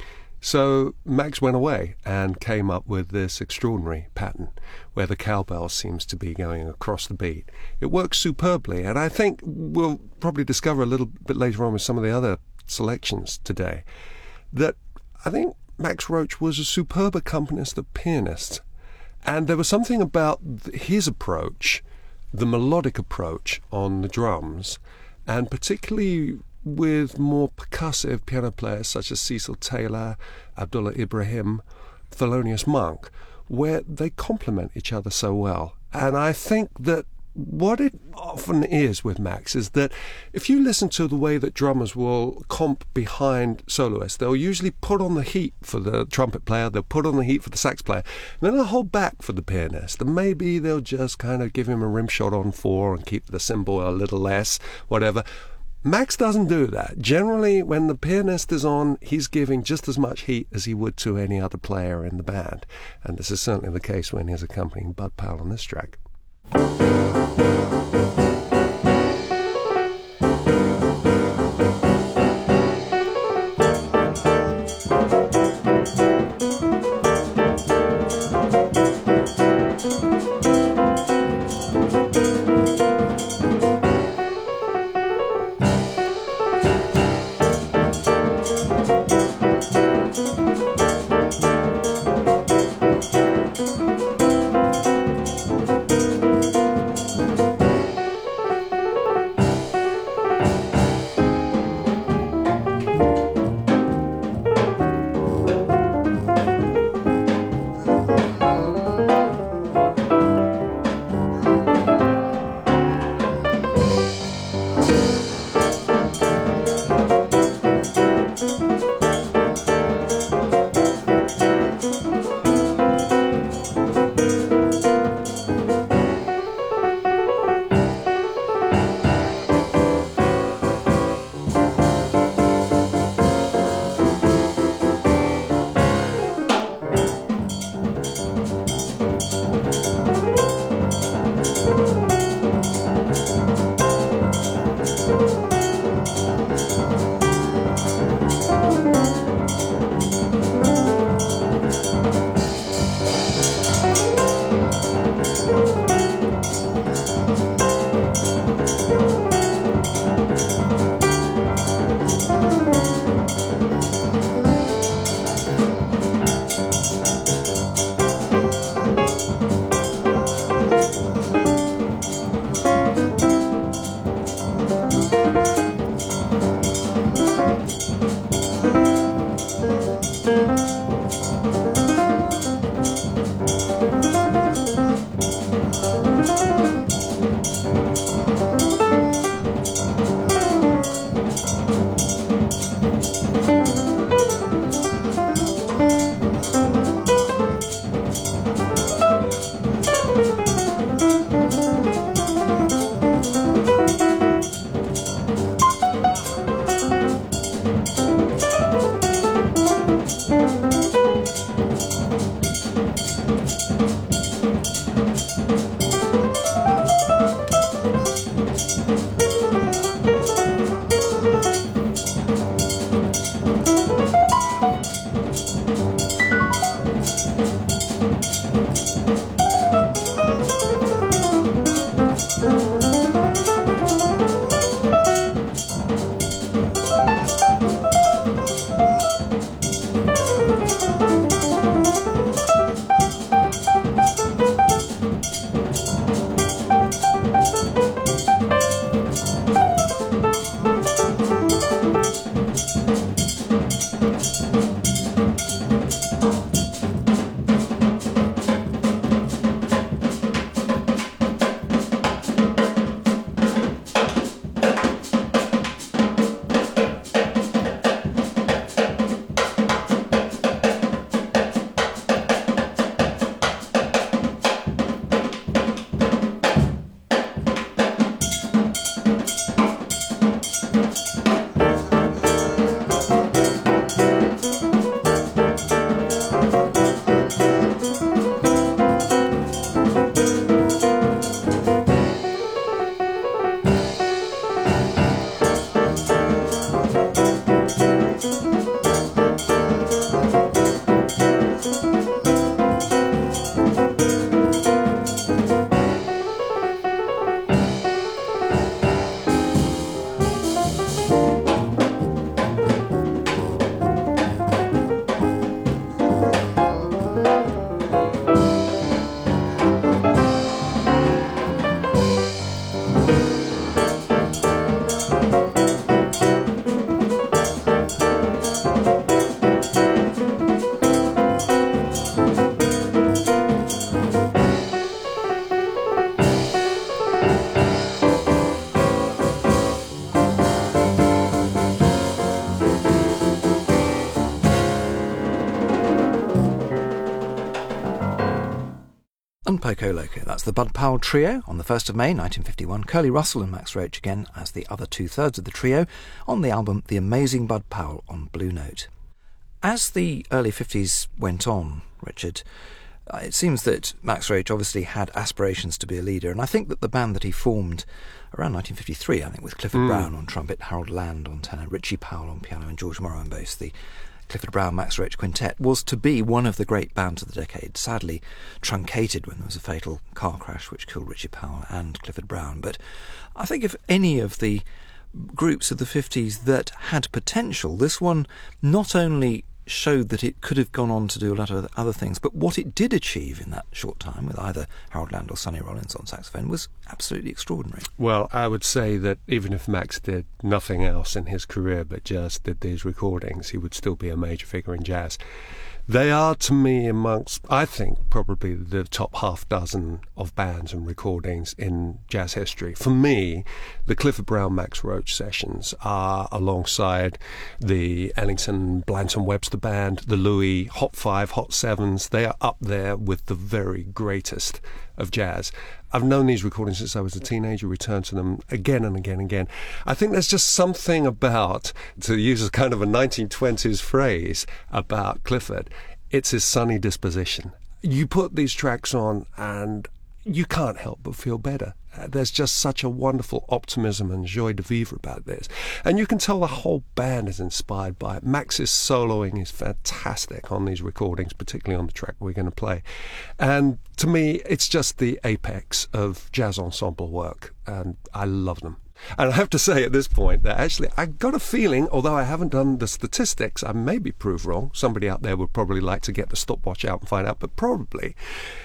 So Max went away and came up with this extraordinary pattern where the cowbell seems to be going across the beat. It works superbly, and I think we'll probably discover a little bit later on with some of the other selections today that I think Max Roach was a superb accompanist, a pianist, and there was something about his approach, the melodic approach on the drums, and particularly with more percussive piano players such as Cecil Taylor, Abdullah Ibrahim, Thelonious Monk, where they complement each other so well. And I think that what it often is with Max is that if you listen to the way that drummers will comp behind soloists, they'll usually put on the heat for the trumpet player, they'll put on the heat for the sax player, and then they'll hold back for the pianist, and maybe they'll just kind of give him a rim shot on four and keep the cymbal a little less, whatever. Max doesn't do that. Generally, when the pianist is on, he's giving just as much heat as he would to any other player in the band. And this is certainly the case when he's accompanying Bud Powell on this track. and Poco Loco. That's the Bud Powell Trio on the first of May nineteen fifty-one. Curly Russell and Max Roach again as the other two-thirds of the trio on the album The Amazing Bud Powell on Blue Note. As the early fifties went on, Richard, uh, it seems that Max Roach obviously had aspirations to be a leader, and I think that the band that he formed around nineteen fifty-three, I think, with Clifford mm. Brown on trumpet, Harold Land on tenor, Richie Powell on piano and George Morrow on bass, the Clifford Brown Max Roach Quintet, was to be one of the great bands of the decade, sadly truncated when there was a fatal car crash which killed Richie Powell and Clifford Brown. But I think if any of the groups of the fifties that had potential, this one not only showed that it could have gone on to do a lot of other things, but what it did achieve in that short time with either Harold Land or Sonny Rollins on saxophone was absolutely extraordinary. Well, I would say that even if Max did nothing else in his career but just did these recordings, he would still be a major figure in jazz. They are, to me, amongst, I think, probably the top half dozen of bands and recordings in jazz history. For me, the Clifford Brown Max Roach sessions are alongside the Ellington Blanton Webster Band, the Louis Hot Five, Hot Sevens. They are up there with the very greatest of jazz. I've known these recordings since I was a teenager, returned to them again and again and again. I think there's just something about, to use a kind of a nineteen twenties phrase about Clifford, it's his sunny disposition. You put these tracks on and you can't help but feel better. Uh, there's just such a wonderful optimism and joie de vivre about this. And you can tell the whole band is inspired by it. Max's soloing is fantastic on these recordings, particularly on the track we're going to play. And to me, it's just the apex of jazz ensemble work, and I love them. And I have to say at this point that actually I got a feeling, although I haven't done the statistics, I may be proved wrong. Somebody out there would probably like to get the stopwatch out and find out, but probably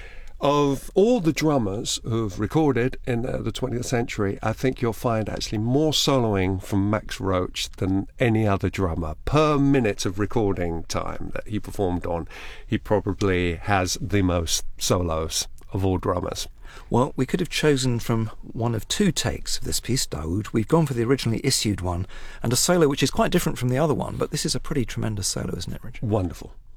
of all the drummers who've recorded in uh, the twentieth century, I think you'll find actually more soloing from Max Roach than any other drummer. Per minute of recording time that he performed on, he probably has the most solos of all drummers. Well, we could have chosen from one of two takes of this piece, Daoud. We've gone for the originally issued one, and a solo which is quite different from the other one, but this is a pretty tremendous solo, isn't it, Richard? Wonderful.